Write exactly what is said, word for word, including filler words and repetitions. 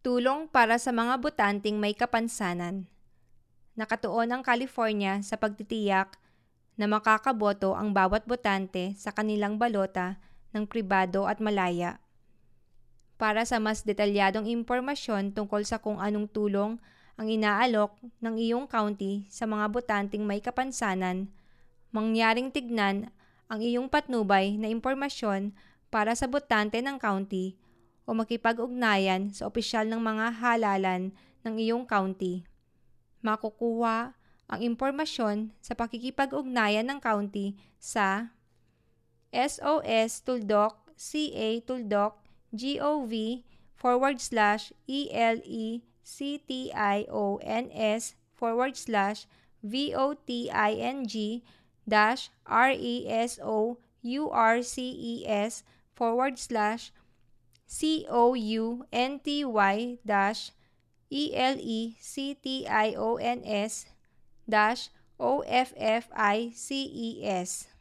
Tulong para sa mga botanteng may kapansanan. Nakatuon ang California sa pagtitiyak na makakaboto ang bawat botante sa kanilang balota ng pribado at malaya. Para sa mas detalyadong impormasyon tungkol sa kung anong tulong ang inaalok ng iyong county sa mga botanteng may kapansanan, mangyaring tignan ang iyong patnubay na impormasyon para sa botante ng county o makipag-ugnayan sa opisyal ng mga halalan ng iyong county. Makukuha ang impormasyon sa pakikipag-ugnayan ng county sa sostuldok.ca.tuldok.gov forward slash elections forward slash voting dash resources forward slash county dash elections dash offices.